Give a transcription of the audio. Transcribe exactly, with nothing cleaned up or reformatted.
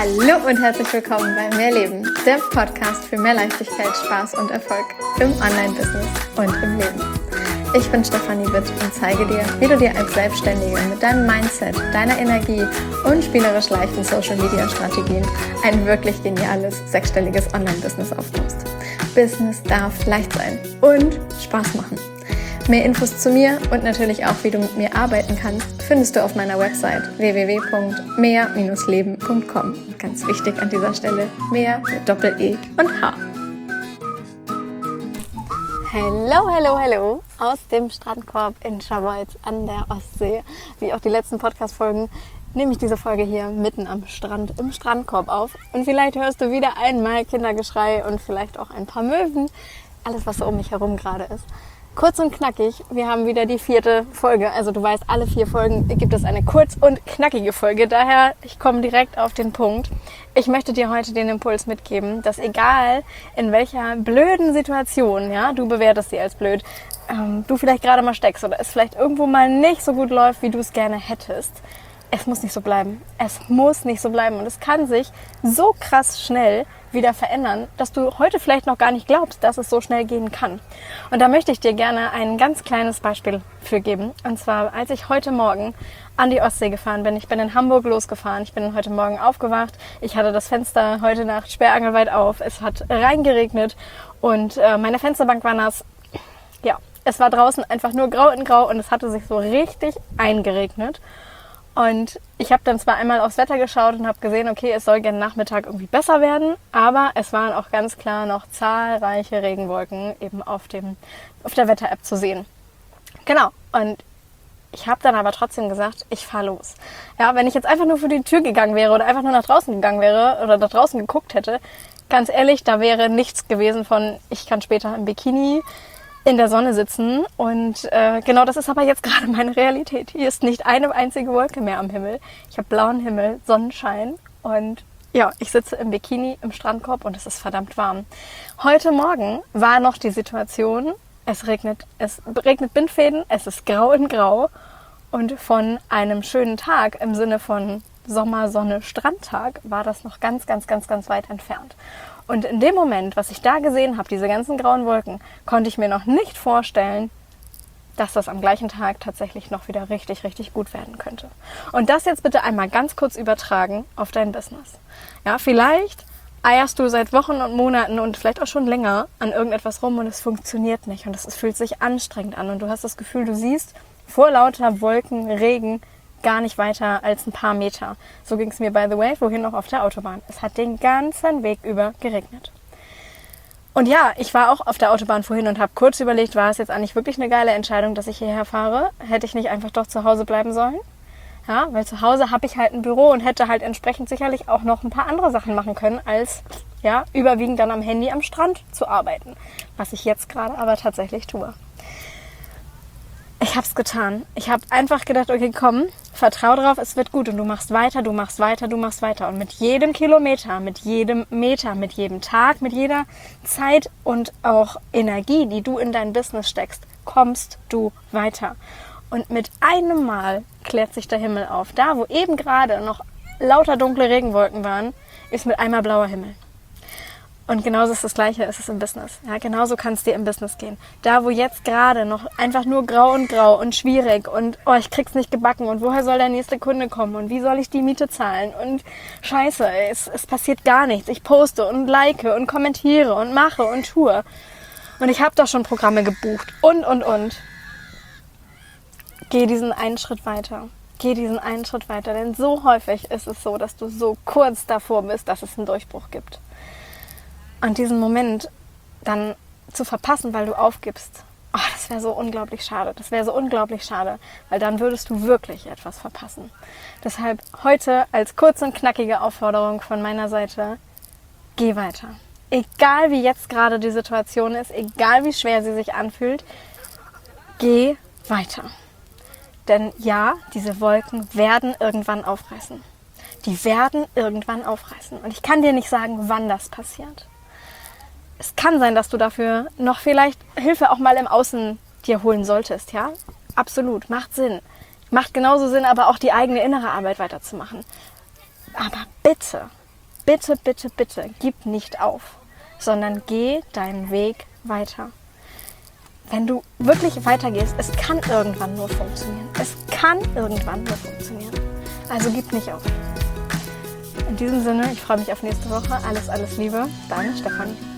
Hallo und herzlich willkommen bei Mehr Leben, der Podcast für mehr Leichtigkeit, Spaß und Erfolg im Online-Business und im Leben. Ich bin Stefanie Witt und zeige dir, wie du dir als Selbstständige mit deinem Mindset, deiner Energie und spielerisch leichten Social-Media-Strategien ein wirklich geniales, sechsstelliges Online-Business aufbaust. Business darf leicht sein und Spaß machen. Mehr Infos zu mir und natürlich auch, wie du mit mir arbeiten kannst, findest du auf meiner Website w w w punkt mehr Bindestrich leben punkt com. Ganz wichtig an dieser Stelle, mehr mit Doppel-E und H. Hallo, hallo, hallo aus dem Strandkorb in Scharbeutz an der Ostsee. Wie auch die letzten Podcast-Folgen nehme ich diese Folge hier mitten am Strand im Strandkorb auf. Und vielleicht hörst du wieder einmal Kindergeschrei und vielleicht auch ein paar Möwen. Alles, was so um mich herum gerade ist. Kurz und knackig, wir haben wieder die vierte Folge. Also du weißt, alle vier Folgen gibt es eine kurz und knackige Folge. Daher, ich komme direkt auf den Punkt. Ich möchte dir heute den Impuls mitgeben, dass egal in welcher blöden Situation, ja, du bewertest sie als blöd, ähm, du vielleicht gerade mal steckst oder es vielleicht irgendwo mal nicht so gut läuft, wie du es gerne hättest. Es muss nicht so bleiben. Es muss nicht so bleiben. Und es kann sich so krass schnell wieder verändern, dass du heute vielleicht noch gar nicht glaubst, dass es so schnell gehen kann. Und da möchte ich dir gerne ein ganz kleines Beispiel für geben. Und zwar, als ich heute Morgen an die Ostsee gefahren bin. Ich bin in Hamburg losgefahren. Ich bin heute Morgen aufgewacht. Ich hatte das Fenster heute Nacht sperrangelweit auf. Es hat reingeregnet und äh, meine Fensterbank war nass. Ja, es war draußen einfach nur grau in grau und es hatte sich so richtig eingeregnet. Und ich habe dann zwar einmal aufs Wetter geschaut und habe gesehen, okay, es soll gerne Nachmittag irgendwie besser werden, aber es waren auch ganz klar noch zahlreiche Regenwolken eben auf dem auf der Wetter-App zu sehen. Genau, und ich habe dann aber trotzdem gesagt, ich fahre los. Ja, wenn ich jetzt einfach nur vor die Tür gegangen wäre oder einfach nur nach draußen gegangen wäre oder nach draußen geguckt hätte, ganz ehrlich, da wäre nichts gewesen von, ich kann später im Bikini in der Sonne sitzen und äh, genau das ist aber jetzt gerade meine Realität. Hier ist nicht eine einzige Wolke mehr am Himmel. Ich habe blauen Himmel, Sonnenschein und ja, ich sitze im Bikini im Strandkorb und es ist verdammt warm. Heute Morgen war noch die Situation, es regnet, es regnet Bindfäden, es ist grau in grau und von einem schönen Tag im Sinne von Sommer, Sonne, Strandtag war das noch ganz, ganz, ganz, ganz weit entfernt. Und in dem Moment, was ich da gesehen habe, diese ganzen grauen Wolken, konnte ich mir noch nicht vorstellen, dass das am gleichen Tag tatsächlich noch wieder richtig, richtig gut werden könnte. Und das jetzt bitte einmal ganz kurz übertragen auf dein Business. Ja, vielleicht eierst du seit Wochen und Monaten und vielleicht auch schon länger an irgendetwas rum und es funktioniert nicht und es, es fühlt sich anstrengend an und du hast das Gefühl, du siehst vor lauter Wolken, Regen, gar nicht weiter als ein paar Meter. So ging es mir, by the way, vorhin noch auf der Autobahn. Es hat den ganzen Weg über geregnet. Und ja, ich war auch auf der Autobahn vorhin und habe kurz überlegt, war es jetzt eigentlich wirklich eine geile Entscheidung, dass ich hierher fahre? Hätte ich nicht einfach doch zu Hause bleiben sollen? Ja, weil zu Hause habe ich halt ein Büro und hätte halt entsprechend sicherlich auch noch ein paar andere Sachen machen können, als ja, überwiegend dann am Handy am Strand zu arbeiten. Was ich jetzt gerade aber tatsächlich tue. Ich habe es getan. Ich habe einfach gedacht, okay, komm, vertrau drauf, es wird gut. Und du machst weiter, du machst weiter, du machst weiter. Und mit jedem Kilometer, mit jedem Meter, mit jedem Tag, mit jeder Zeit und auch Energie, die du in dein Business steckst, kommst du weiter. Und mit einem Mal klärt sich der Himmel auf. Da, wo eben gerade noch lauter dunkle Regenwolken waren, ist mit einmal blauer Himmel. Und genauso ist das Gleiche, ist es im Business. Ja, genauso kann es dir im Business gehen. Da, wo jetzt gerade noch einfach nur grau und grau und schwierig und oh, ich krieg's nicht gebacken und woher soll der nächste Kunde kommen und wie soll ich die Miete zahlen und scheiße, es, es passiert gar nichts. Ich poste und like und kommentiere und mache und tue. Und ich habe doch schon Programme gebucht und, und, und. Geh diesen einen Schritt weiter. Geh diesen einen Schritt weiter, denn so häufig ist es so, dass du so kurz davor bist, dass es einen Durchbruch gibt. Und diesen Moment dann zu verpassen, weil du aufgibst, oh, das wäre so unglaublich schade. Das wäre so unglaublich schade, weil dann würdest du wirklich etwas verpassen. Deshalb heute als kurze und knackige Aufforderung von meiner Seite, geh weiter. Egal wie jetzt gerade die Situation ist, egal wie schwer sie sich anfühlt, geh weiter. Denn ja, diese Wolken werden irgendwann aufreißen. Die werden irgendwann aufreißen. Und ich kann dir nicht sagen, wann das passiert. Es kann sein, dass du dafür noch vielleicht Hilfe auch mal im Außen dir holen solltest, ja? Absolut, macht Sinn. Macht genauso Sinn, aber auch die eigene innere Arbeit weiterzumachen. Aber bitte, bitte, bitte, bitte, gib nicht auf, sondern geh deinen Weg weiter. Wenn du wirklich weitergehst, es kann irgendwann nur funktionieren. Es kann irgendwann nur funktionieren. Also gib nicht auf. In diesem Sinne, ich freue mich auf nächste Woche. Alles, alles Liebe. Deine Stefanie.